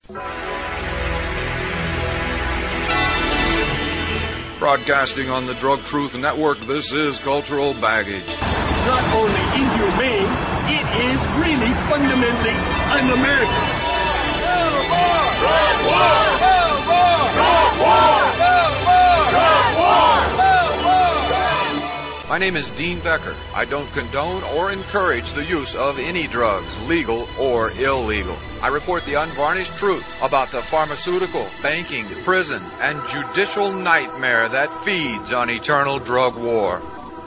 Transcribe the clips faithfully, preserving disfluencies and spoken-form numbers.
Broadcasting on the Drug Truth Network, this is Cultural Baggage. It's not only inhumane, it is really fundamentally un-American. Drug war! Drug war! Drug war! Drug war! Drug war! Drug war! Drug war! My name is Dean Becker. I don't condone or encourage the use of any drugs, legal or illegal. I report the unvarnished truth about the pharmaceutical, banking, prison, and judicial nightmare that feeds on eternal drug war.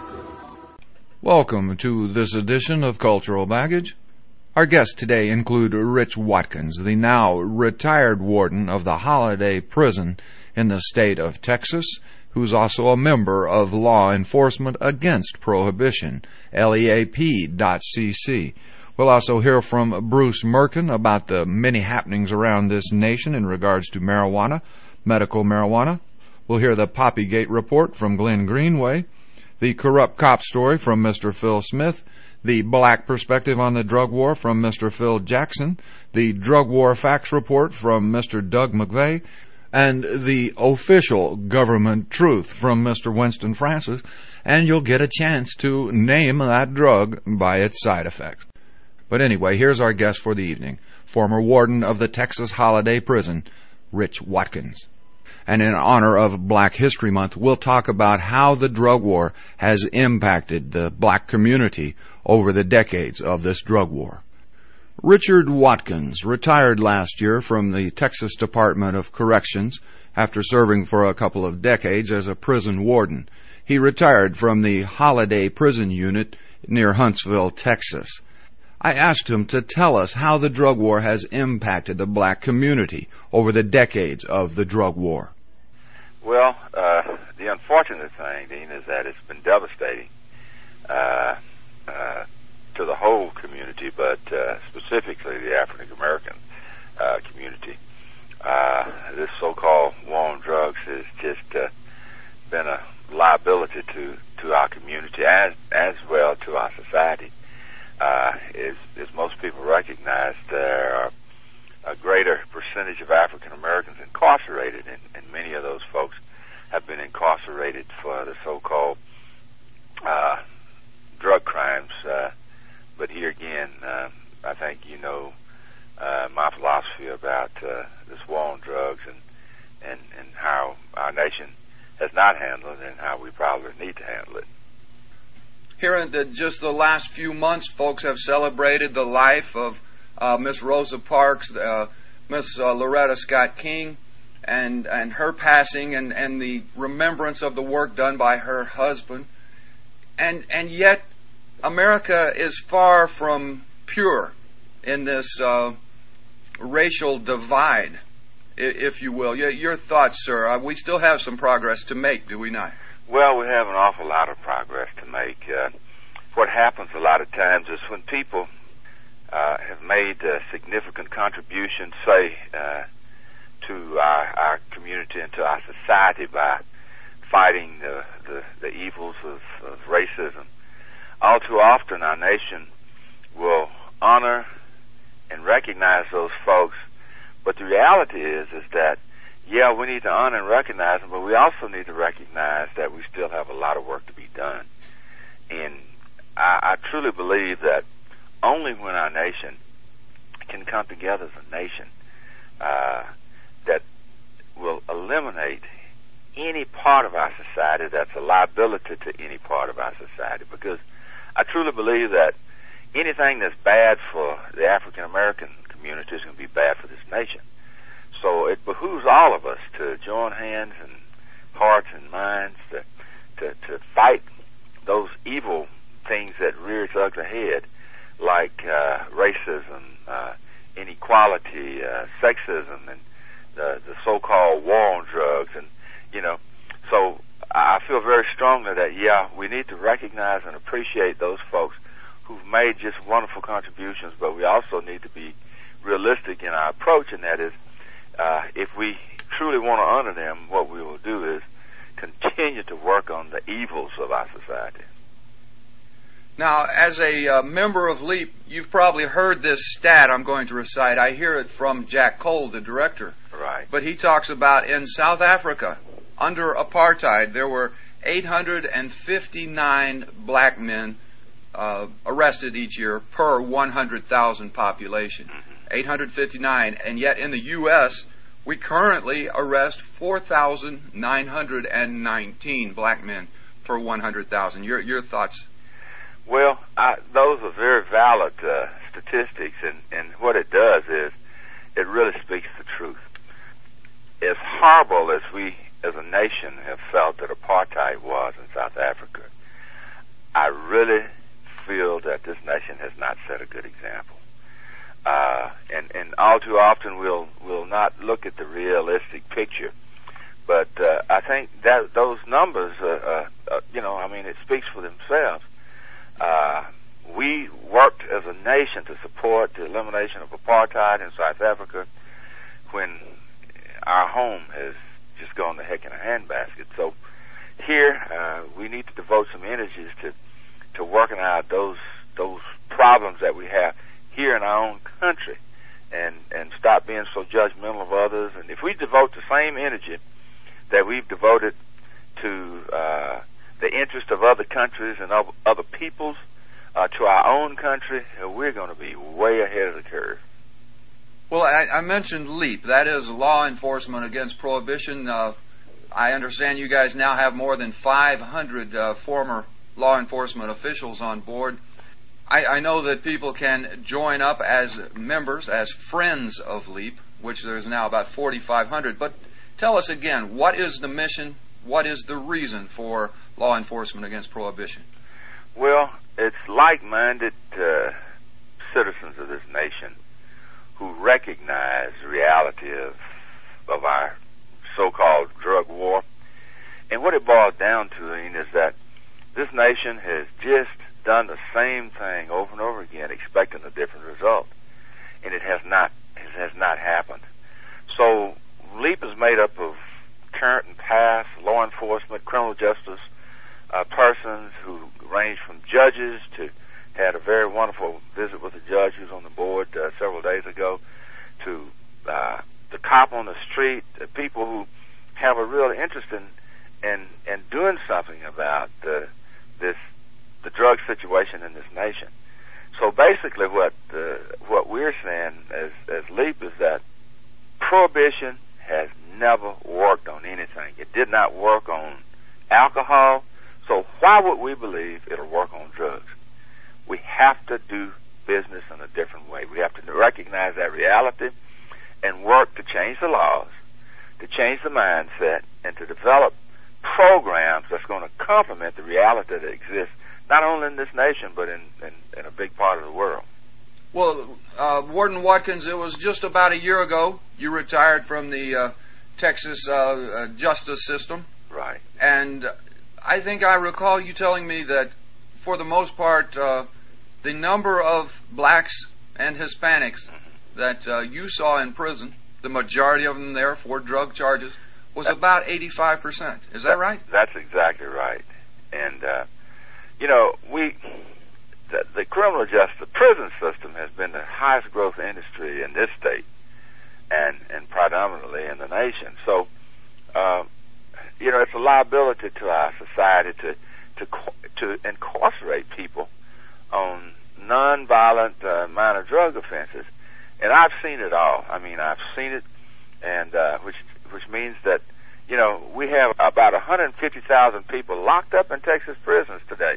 Welcome to this edition of Cultural Baggage. Our guests today include Rich Watkins, the now retired warden of the Holiday Prison in the state of Texas, who's also a member of Law Enforcement Against Prohibition, L E A P dot C C. We'll also hear from Bruce Merkin about the many happenings around this nation in regards to marijuana, medical marijuana. We'll hear the Poppygate report from Glenn Greenway, the corrupt cop story from Mister Phil Smith, the black perspective on the drug war from Mister Phil Jackson, the drug war facts report from Mister Doug McVeigh, and the official government truth from Mister Winston Francis, and you'll get a chance to name that drug by its side effects. But anyway, here's our guest for the evening, former warden of the Texas Holiday Prison, Rich Watkins. And in honor of Black History Month, we'll talk about how the drug war has impacted the black community over the decades of this drug war. Richard Watkins retired last year from the Texas Department of Corrections after serving for a couple of decades as a prison warden. He retired from the Holiday Prison Unit near Huntsville, Texas. I asked him to tell us how the drug war has impacted the black community over the decades of the drug war. Well, uh, the unfortunate thing, Dean, is that it's been devastating uh, uh, to the whole community, but uh, specifically the African American uh, community. Uh, this so-called war on drugs has just uh, been a liability to, to our community as as well to our society. Uh, as, as most people recognize, there are a greater percentage of African Americans incarcerated, and, and many of those folks have been incarcerated for the so-called uh, drug crimes. Uh, but here again, uh, I think you know uh, my philosophy about uh, this war on drugs and, and, and how our nation has not handled it and how we probably need to handle it. Here in the, just the last few months, folks have celebrated the life of uh, Miss Rosa Parks, uh, Miss uh, Loretta Scott King, and and her passing, and, and the remembrance of the work done by her husband. And and yet, America is far from pure in this uh, racial divide, if you will. Your, your thoughts, sir? Uh, we still have some progress to make, do we not? Well, we have an awful lot of progress to make. Uh, what happens a lot of times is when people uh, have made uh, significant contributions, say, uh, to our, our community and to our society by fighting the, the, the evils of, of racism, all too often our nation will honor and recognize those folks. But the reality is, is that yeah, we need to honor and recognize them, but we also need to recognize that we still have a lot of work to be done. And I, I truly believe that only when our nation can come together as a nation uh, that will eliminate any part of our society that's a liability to any part of our society. Because I truly believe that anything that's bad for the African American community is going to be bad for this nation. So it behooves all of us to join hands and hearts and minds to, to, to fight those evil things that rear its ugly head, like uh, racism, uh, inequality, uh, sexism, and the, the so-called war on drugs. And, you know, so I feel very strongly that, yeah, we need to recognize and appreciate those folks who've made just wonderful contributions, but we also need to be realistic in our approach, and that is, Uh, if we truly want to honor them, what we will do is continue to work on the evils of our society. Now, as a uh, member of LEAP, you've probably heard this stat I'm going to recite. I hear it from Jack Cole, the director. Right. But he talks about in South Africa, under apartheid, there were eight hundred fifty-nine black men uh, arrested each year per one hundred thousand population. Mm-hmm. eight hundred fifty-nine. And yet in the U S, we currently arrest four thousand nine hundred nineteen black men per one hundred thousand. Your, your thoughts? Well, I, those are very valid uh, statistics, and, and what it does is it really speaks the truth. As horrible as we as a nation have felt that apartheid was in South Africa, I really feel that this nation has not set a good example. Uh, and, and all too often we'll, we'll not look at the realistic picture. But uh, I think that those numbers, uh, uh, uh, you know, I mean, it speaks for themselves. Uh, we worked as a nation to support the elimination of apartheid in South Africa when our home has just gone to heck in a handbasket. So here uh, we need to devote some energies to to working out those those problems that we have here in our own country, and and stop being so judgmental of others. And if we devote the same energy that we've devoted to uh, the interest of other countries and of other peoples uh, to our own country, uh, we're going to be way ahead of the curve. Well, I, I mentioned LEAP. That is Law Enforcement Against Prohibition. Uh, I understand you guys now have more than five hundred uh, former law enforcement officials on board. I, I know that people can join up as members, as friends of LEAP, which there's now about forty-five hundred. But tell us again, what is the mission? What is the reason for Law Enforcement Against Prohibition? Well, it's like-minded uh, citizens of this nation who recognize the reality of of our so-called drug war. And what it boils down to, Ian, is that this nation has just done the same thing over and over again, expecting a different result, and it has not it has not happened. So LEAP is made up of current and past law enforcement, criminal justice uh, persons who range from judges to had a very wonderful visit with a judge who's on the board uh, several days ago, to uh, the cop on the street, uh, people who have a real interest in in, in doing something about uh, this the drug situation in this nation. So basically, what uh, what we're saying as as LEAP is that prohibition has never worked on anything. It did not work on alcohol. So why would we believe it'll work on drugs? We have to do business in a different way. We have to recognize that reality and work to change the laws, to change the mindset, and to develop programs that's going to complement the reality that exists not only in this nation but in, in, in a big part of the world. Well, uh, Warden Watkins, it was just about a year ago you retired from the uh, Texas uh, uh, justice system. Right. And I think I recall you telling me that for the most part, uh, the number of blacks and Hispanics mm-hmm. that uh, you saw in prison, the majority of them there for drug charges, was that, about eighty-five percent. Is that, that right? That's exactly right. And, uh, you know, we, the, the criminal justice, the prison system has been the highest growth industry in this state and, and predominantly in the nation. So, uh, you know, it's a liability to our society to to to incarcerate people on nonviolent uh, minor drug offenses, and I've seen it all. I mean, I've seen it, and uh, which which means that, you know, we have about one hundred fifty thousand people locked up in Texas prisons today,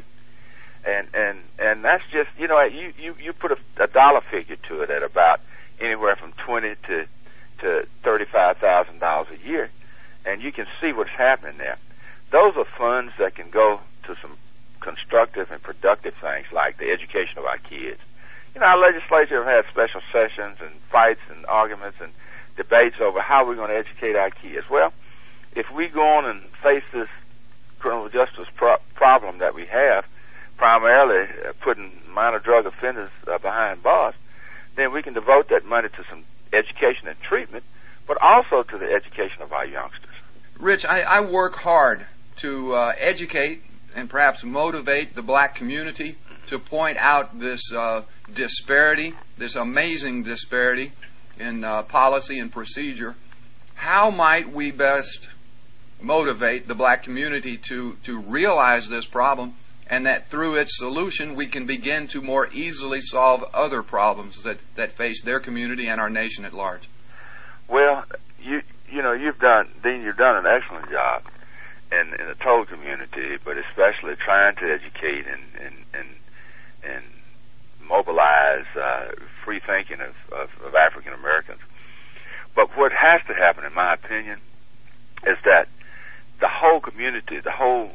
and and and that's just, you know, you you you put a, a dollar figure to it at about anywhere from twenty to to thirty-five thousand dollars a year, and you can see what's happening there. Those are funds that can go to some constructive and productive things like the education of our kids. You know, our legislature have had special sessions and fights and arguments and debates over how we're going to educate our kids. Well, if we go on and face this criminal justice pro- problem that we have, primarily uh, putting minor drug offenders uh, behind bars, then we can devote that money to some education and treatment, but also to the education of our youngsters. Rich, I, I work hard to uh, educate and perhaps motivate the black community to point out this uh, disparity, this amazing disparity in uh, policy and procedure. How might we best motivate the black community to, to realize this problem, and that through its solution we can begin to more easily solve other problems that, that face their community and our nation at large? Well, you you know, you've done, Dean, you've done an excellent job in, in the total community, but especially trying to educate and and and, and mobilize uh, free thinking of, of, of African Americans. But what has to happen, in my opinion, is that the whole community, the whole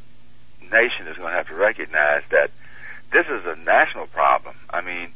nation is going to have to recognize that this is a national problem. I mean,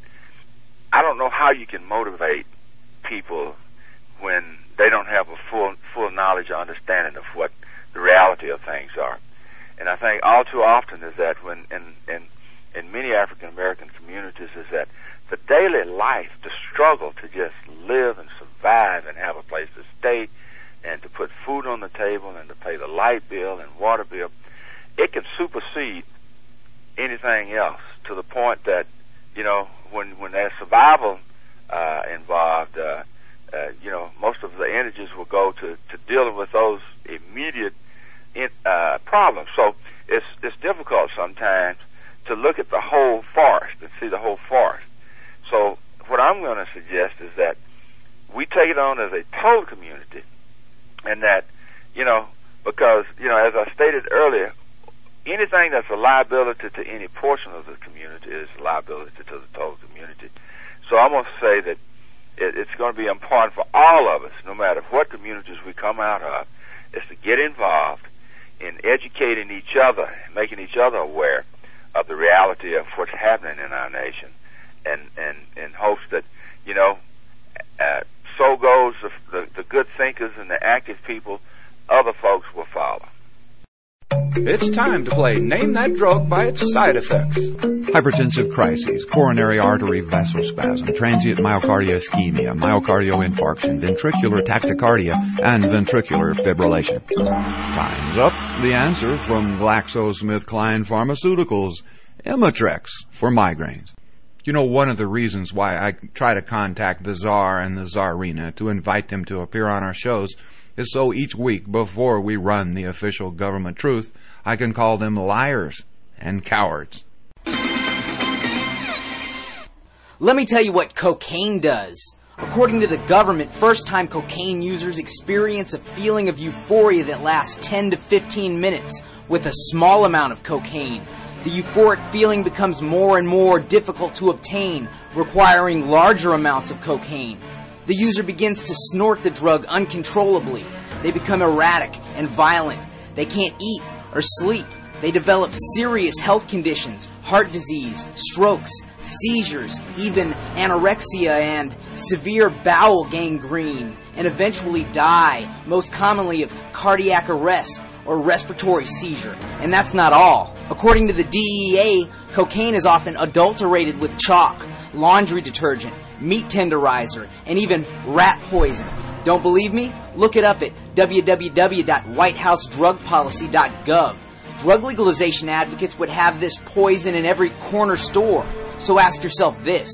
I don't know how you can motivate people when they don't have a full full knowledge or understanding of what the reality of things are. And I think all too often is that when in in, in many African American communities is that the daily life, the struggle to just live and survive and have a place to stay and to put food on the table and to pay the light bill and water bill, it can supersede anything else to the point that, you know, when when there's survival uh, involved, uh, uh, you know, most of the energies will go to, to dealing with those immediate in, uh, problems. So it's it's difficult sometimes to look at the whole forest and see the whole forest. So what I'm going to suggest is that we take it on as a total community, and that, you know, because, you know, as I stated earlier, anything that's a liability to any portion of the community is a liability to the total community. So I'm going to say that it, it's going to be important for all of us, no matter what communities we come out of, is to get involved in educating each other, making each other aware of the reality of what's happening in our nation, and and in hopes that, you know, uh, so goes the, the, the good thinkers and the active people, other folks will follow. It's time to play Name That Drug by its side effects. Hypertensive crises, coronary artery vasospasm, transient myocardial ischemia, myocardial infarction, ventricular tachycardia, and ventricular fibrillation. Time's up. The answer from GlaxoSmithKline Pharmaceuticals, Imitrex for migraines. You know, one of the reasons why I try to contact the Tsar and the Tsarina to invite them to appear on our shows is so each week before we run the official government truth, I can call them liars and cowards. Let me tell you what cocaine does. According to the government, first-time cocaine users experience a feeling of euphoria that lasts ten to fifteen minutes with a small amount of cocaine. The euphoric feeling becomes more and more difficult to obtain, requiring larger amounts of cocaine. The user begins to snort the drug uncontrollably. They become erratic and violent. They can't eat or sleep. They develop serious health conditions, heart disease, strokes, seizures, even anorexia and severe bowel gangrene, and eventually die, most commonly of cardiac arrest or respiratory seizure. And that's not all. According to the D E A, cocaine is often adulterated with chalk, laundry detergent, meat tenderizer, and even rat poison. Don't believe me? Look it up at w w w dot white house drug policy dot gov. Drug legalization advocates would have this poison in every corner store. So ask yourself this: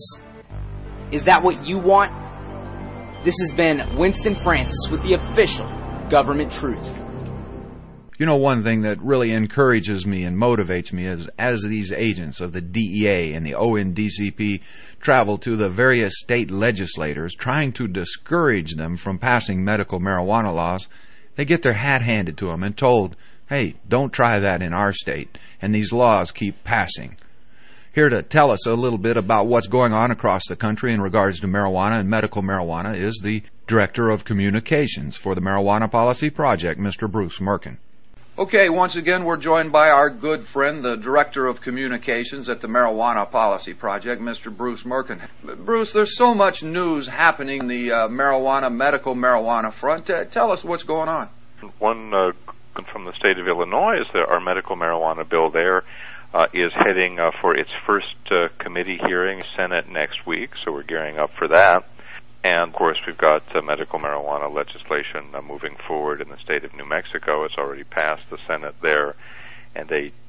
is that what you want? This has been Winston Francis with the official Government Truth. You know, one thing that really encourages me and motivates me is as these agents of the D E A and the O N D C P travel to the various state legislators trying to discourage them from passing medical marijuana laws, they get their hat handed to them and told, hey, don't try that in our state, and these laws keep passing. Here to tell us a little bit about what's going on across the country in regards to marijuana and medical marijuana is the Director of Communications for the Marijuana Policy Project, Mister Bruce Merkin. Okay, once again, we're joined by our good friend, the Director of Communications at the Marijuana Policy Project, Mister Bruce Merkin. Bruce, there's so much news happening in the uh, marijuana, medical marijuana front. Uh, tell us what's going on. One uh, from the state of Illinois is that our medical marijuana bill there uh, is heading uh, for its first uh, committee hearing, Senate next week, so we're gearing up for that. And, of course, we've got uh, medical marijuana legislation uh, moving forward in the state of New Mexico. It's already passed the Senate there, and they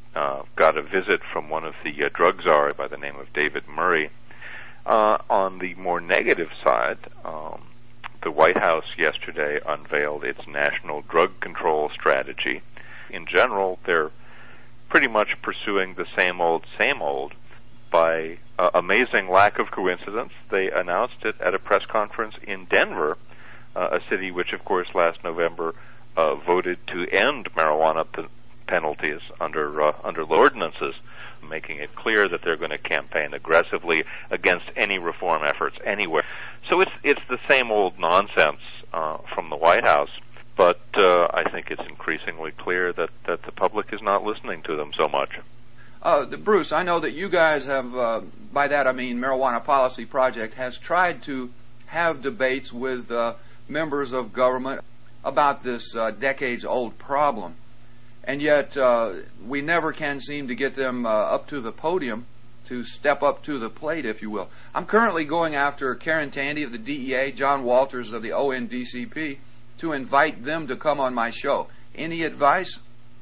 uh, got a visit from one of the uh, drug czars by the name of David Murray. Uh, on the more negative side, um, the White House yesterday unveiled its national drug control strategy. In general, they're pretty much pursuing the same old, same old. By uh, amazing lack of coincidence, they announced it at a press conference in Denver, uh, a city which, of course, last November uh, voted to end marijuana p- penalties under uh, under ordinances, making it clear that they're going to campaign aggressively against any reform efforts anywhere. So it's it's the same old nonsense uh, from the White House, but uh, I think it's increasingly clear that, that the public is not listening to them so much. Uh, the, Bruce, I know that you guys have, uh, by that I mean Marijuana Policy Project, has tried to have debates with uh, members of government about this uh, decades-old problem. And yet uh, we never can seem to get them uh, up to the podium to step up to the plate, if you will. I'm currently going after Karen Tandy of the D E A, John Walters of the O N D C P, to invite them to come on my show. Any advice?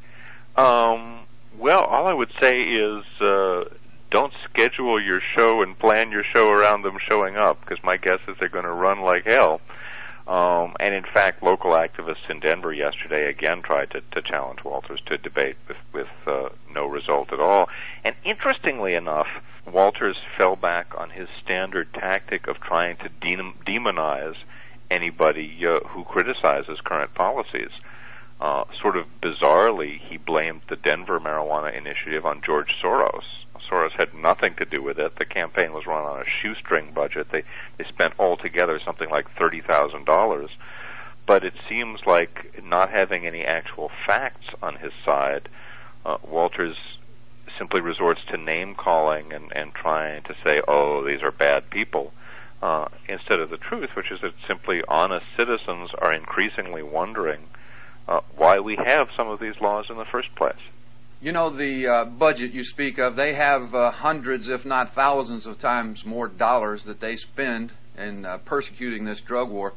Um, well, all I would say is uh, don't schedule your show and plan your show around them showing up, because my guess is they're going to run like hell. Um, and in fact, local activists in Denver yesterday again tried to, to challenge Walters to debate with, with uh, no result at all. And interestingly enough, Walters fell back on his standard tactic of trying to de- demonize anybody uh, who criticizes current policies. Uh, sort of bizarrely, he blamed the Denver marijuana initiative on George Soros. Soros had nothing to do with it. The campaign was run on a shoestring budget. They they spent altogether something like thirty thousand dollars. But it seems like, not having any actual facts on his side, uh, Walters simply resorts to name-calling and, and trying to say, oh, these are bad people, uh, instead of the truth, which is that simply honest citizens are increasingly wondering uh, why we have some of these laws in the first place. You know, the uh, budget you speak of, they have uh, hundreds, if not thousands of times more dollars that they spend in uh, persecuting this drug war.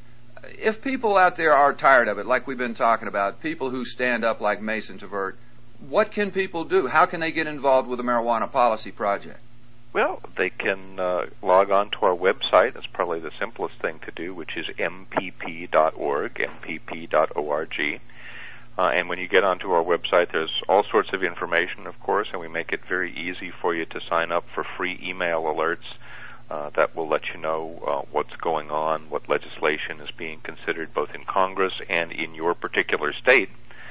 If people out there are tired of it, like we've been talking about, people who stand up like Mason Tvert, what can people do? How can they get involved with the Marijuana Policy Project? Well, they can uh, log on to our website. That's probably the simplest thing to do, which is m p p dot org, m p p dot org. Uh, and when you get onto our website, there's all sorts of information, of course, and we make it very easy for you to sign up for free email alerts uh, that will let you know uh, what's going on, what legislation is being considered both in Congress and in your particular state.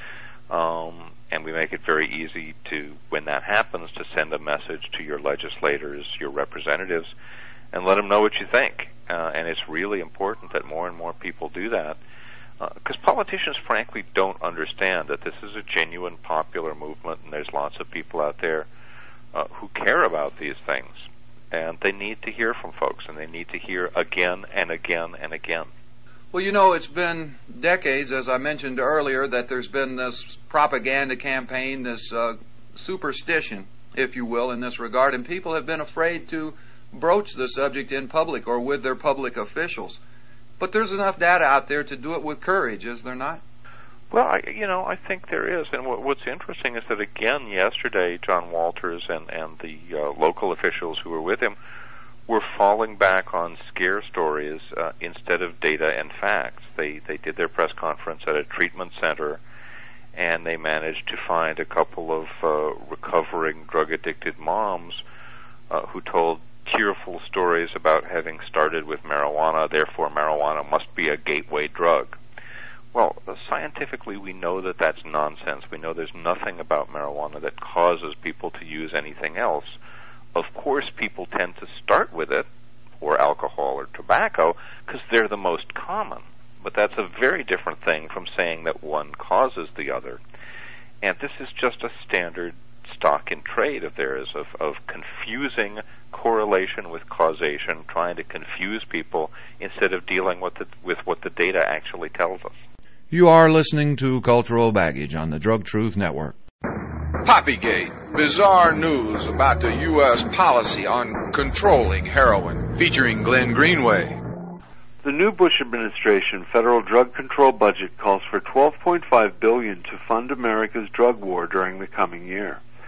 Um, and we make it very easy to, when that happens, to send a message to your legislators, your representatives, and let them know what you think. Uh, and it's really important that more and more people do that. Because uh, politicians, frankly, don't understand that this is a genuine popular movement, and there's lots of people out there uh, who care about these things. And they need to hear from folks, and they need to hear again and again and again. Well, you know, it's been decades, as I mentioned earlier, that there's been this propaganda campaign, this uh, superstition, if you will, in this regard, and people have been afraid to broach the subject in public or with their public officials. But there's enough data out there to do it with courage, is there not? Well, I, you know, I think there is. And what, what's interesting is that, again, yesterday, John Walters and, and the uh, local officials who were with him were falling back on scare stories uh, instead of data and facts. They, they did their press conference at a treatment center, and they managed to find a couple of uh, recovering drug-addicted moms uh, who told tearful stories about having started with marijuana, therefore marijuana must be a gateway drug. Well, uh, scientifically we know that that's nonsense. We know there's nothing about marijuana that causes people to use anything else. Of course, people tend to start with it, or alcohol or tobacco, because they're the most common. But that's a very different thing from saying that one causes the other. And this is just a standard stock in trade of theirs, of, of confusing correlation with causation, trying to confuse people instead of dealing with the, with what the data actually tells us. You are listening to Cultural Baggage on the Drug Truth Network. Poppygate, bizarre news about the U S policy on controlling heroin, featuring Glenn Greenway. The new Bush administration federal drug control budget calls for twelve point five billion dollars to fund America's drug war during the coming year.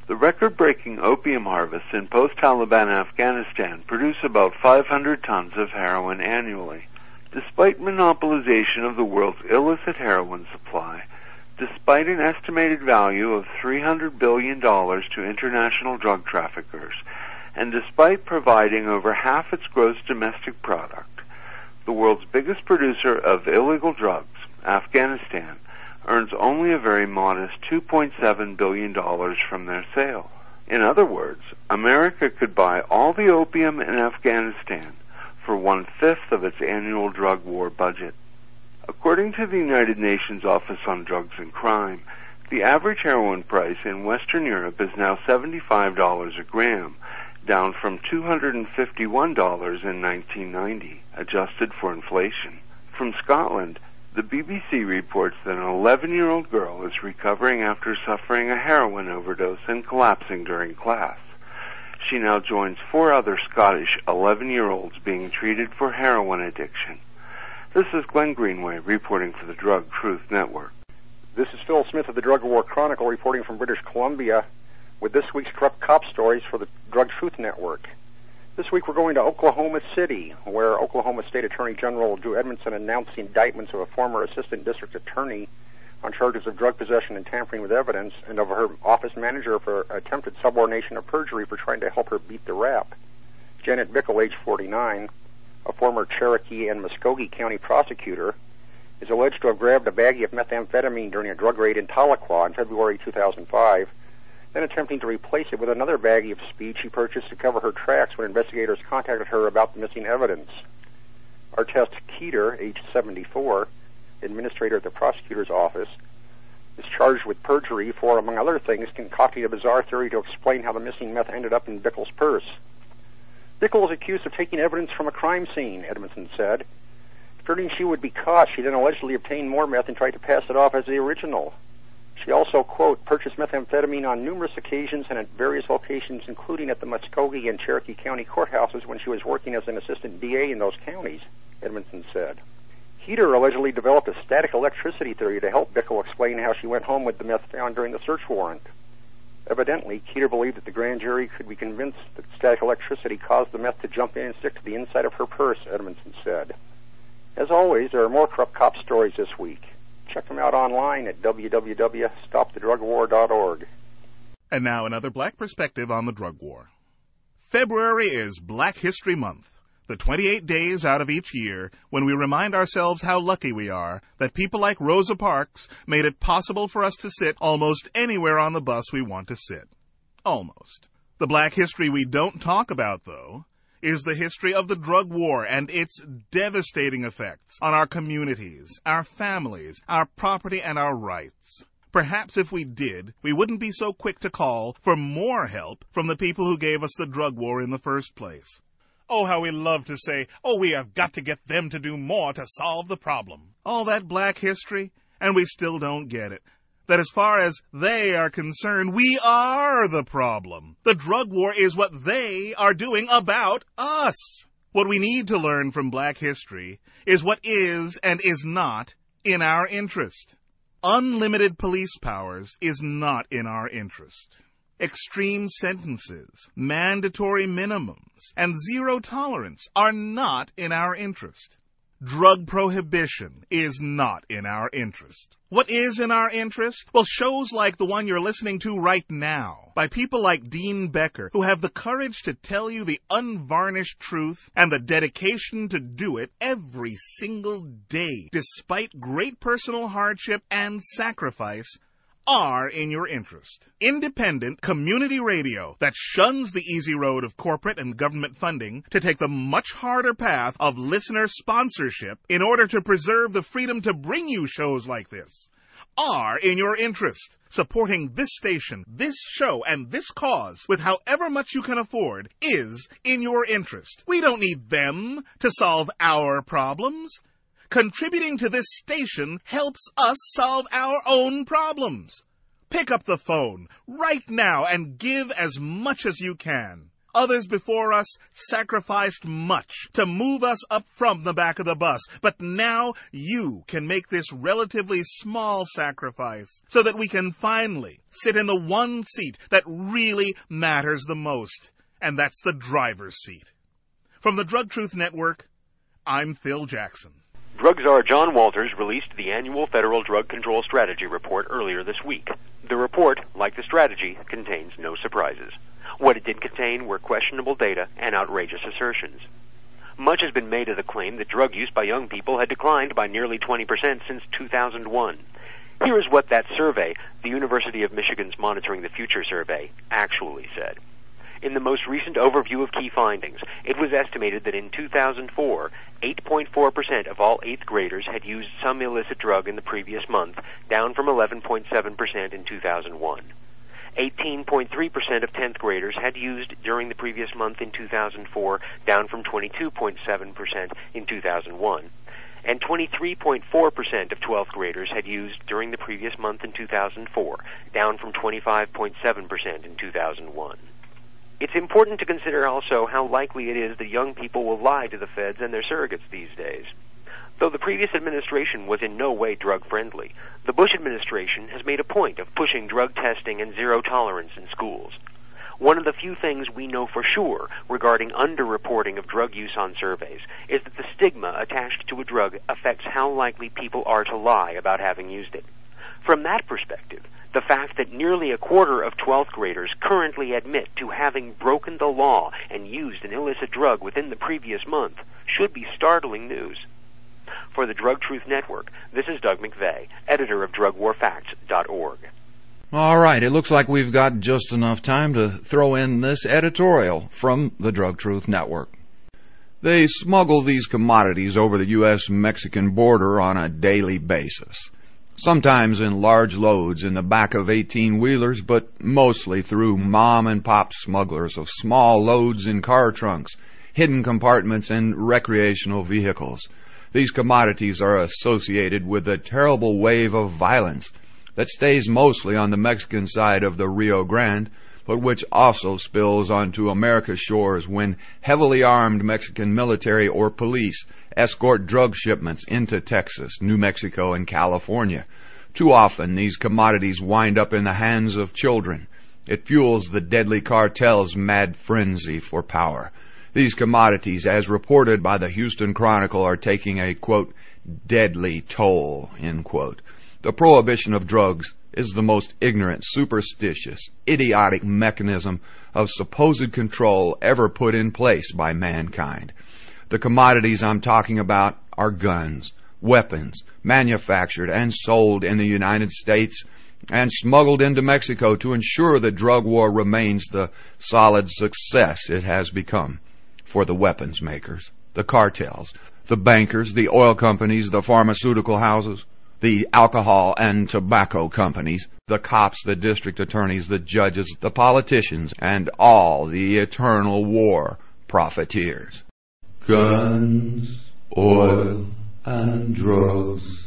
The record-breaking opium harvests in post-Taliban Afghanistan produce about five hundred tons of heroin annually. Despite monopolization of the world's illicit heroin supply, despite an estimated value of three hundred billion dollars to international drug traffickers, and despite providing over half its gross domestic product, the world's biggest producer of illegal drugs, Afghanistan, earns only a very modest two point seven billion dollars from their sale. In other words, America could buy all the opium in Afghanistan for one-fifth of its annual drug war budget. According to the United Nations Office on Drugs and Crime, the average heroin price in Western Europe is now seventy-five dollars a gram, down from two hundred fifty-one dollars in nineteen ninety, adjusted for inflation. From Scotland, the B B C reports that an eleven-year-old girl is recovering after suffering a heroin overdose and collapsing during class. She now joins four other Scottish eleven-year-olds being treated for heroin addiction. This is Glenn Greenway reporting for the Drug Truth Network. This is Phil Smith of the Drug War Chronicle reporting from British Columbia with this week's corrupt cop stories for the Drug Truth Network. This week we're going to Oklahoma City, where Oklahoma State Attorney General Drew Edmondson announced the indictments of a former assistant district attorney on charges of drug possession and tampering with evidence, and of her office manager for attempted subornation of perjury for trying to help her beat the rap. Janet Bickle, age forty-nine, a former Cherokee and Muskogee County prosecutor, is alleged to have grabbed a baggie of methamphetamine during a drug raid in Tahlequah in February two thousand five, then attempting to replace it with another baggie of speed she purchased to cover her tracks when investigators contacted her about the missing evidence. Artest Keeter, age seventy-four, administrator at the prosecutor's office, is charged with perjury for, among other things, concocting a bizarre theory to explain how the missing meth ended up in Bickle's purse. Bickle is accused of taking evidence from a crime scene, Edmondson said. Fearing she would be caught, she then allegedly obtained more meth and tried to pass it off as the original. She also, quote, purchased methamphetamine on numerous occasions and at various locations, including at the Muskogee and Cherokee County courthouses when she was working as an assistant D A in those counties, Edmondson said. Heater allegedly developed a static electricity theory to help Bickle explain how she went home with the meth found during the search warrant. Evidently, Keeter believed that the grand jury could be convinced that static electricity caused the meth to jump in and stick to the inside of her purse, Edmondson said. As always, there are more corrupt cop stories this week. Check them out online at w w w dot stop the drug war dot org. And now another black perspective on the drug war. February is Black History Month, the twenty-eight days out of each year when we remind ourselves how lucky we are that people like Rosa Parks made it possible for us to sit almost anywhere on the bus we want to sit. Almost. The black history we don't talk about, though, is the history of the drug war and its devastating effects on our communities, our families, our property, and our rights. Perhaps if we did, we wouldn't be so quick to call for more help from the people who gave us the drug war in the first place. Oh, how we love to say, oh, we have got to get them to do more to solve the problem. All that black history, and we still don't get it. That as far as they are concerned, we are the problem. The drug war is what they are doing about us. What we need to learn from black history is what is and is not in our interest. Unlimited police powers is not in our interest. Extreme sentences, mandatory minimums, and zero tolerance are not in our interest. Drug prohibition is not in our interest. What is in our interest? Well, shows like the one you're listening to right now, by people like Dean Becker, who have the courage to tell you the unvarnished truth and the dedication to do it every single day, despite great personal hardship and sacrifice, are in your interest. Independent community radio that shuns the easy road of corporate and government funding to take the much harder path of listener sponsorship in order to preserve the freedom to bring you shows like this are in your interest. Supporting this station, this show, and this cause with however much you can afford is in your interest. We don't need them to solve our problems. Contributing to this station helps us solve our own problems. Pick up the phone right now and give as much as you can. Others before us sacrificed much to move us up from the back of the bus. But now you can make this relatively small sacrifice so that we can finally sit in the one seat that really matters the most. And that's the driver's seat. From the Drug Truth Network, I'm Phil Jackson. Drug czar John Walters released the annual Federal Drug Control Strategy Report earlier this week. The report, like the strategy, contains no surprises. What it did contain were questionable data and outrageous assertions. Much has been made of the claim that drug use by young people had declined by nearly twenty percent since two thousand one. Here is what that survey, the University of Michigan's Monitoring the Future survey, actually said. In the most recent overview of key findings, it was estimated that in two thousand four, eight point four percent of all eighth graders had used some illicit drug in the previous month, down from eleven point seven percent in two thousand one. eighteen point three percent of tenth graders had used during the previous month in two thousand four, down from twenty-two point seven percent in two thousand one. And twenty-three point four percent of twelfth graders had used during the previous month in two thousand four, down from twenty-five point seven percent in two thousand one. It's important to consider also how likely it is that young people will lie to the feds and their surrogates these days. Though the previous administration was in no way drug-friendly, the Bush administration has made a point of pushing drug testing and zero tolerance in schools. One of the few things we know for sure regarding underreporting of drug use on surveys is that the stigma attached to a drug affects how likely people are to lie about having used it. From that perspective, the fact that nearly a quarter of twelfth graders currently admit to having broken the law and used an illicit drug within the previous month should be startling news. For the Drug Truth Network, this is Doug McVeigh, editor of drug war facts dot org. All right, it looks like we've got just enough time to throw in this editorial from the Drug Truth Network. They smuggle these commodities over the U S Mexican border on a daily basis. Sometimes in large loads in the back of eighteen-wheelers, but mostly through mom-and-pop smugglers of small loads in car trunks, hidden compartments, and recreational vehicles. These commodities are associated with a terrible wave of violence that stays mostly on the Mexican side of the Rio Grande, but which also spills onto America's shores when heavily armed Mexican military or police escort drug shipments into Texas, New Mexico, and California. Too often, these commodities wind up in the hands of children. It fuels the deadly cartel's mad frenzy for power. These commodities, as reported by the Houston Chronicle, are taking a, quote, deadly toll, end quote. The prohibition of drugs is the most ignorant, superstitious, idiotic mechanism of supposed control ever put in place by mankind. The commodities I'm talking about are guns, weapons, manufactured and sold in the United States and smuggled into Mexico to ensure the drug war remains the solid success it has become for the weapons makers, the cartels, the bankers, the oil companies, the pharmaceutical houses, the alcohol and tobacco companies, the cops, the district attorneys, the judges, the politicians, and all the eternal war profiteers. Guns, oil, and drugs.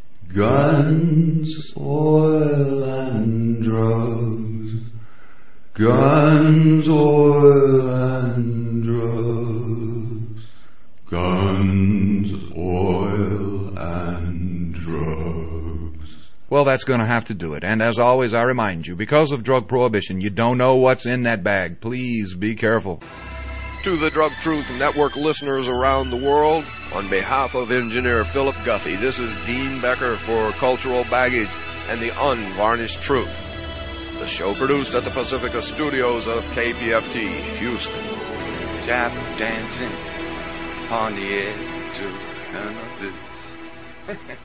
Guns, oil, and drugs. Guns, oil, and drugs. Guns, oil, and drugs. Well, that's going to have to do it. And as always, I remind you, because of drug prohibition, you don't know what's in that bag. Please be careful. To the Drug Truth Network listeners around the world, on behalf of engineer Philip Guthrie, this is Dean Becker for Cultural Baggage and the Unvarnished Truth. The show produced at the Pacifica Studios of K P F T, Houston. Tap dancing on the edge of Honolulu.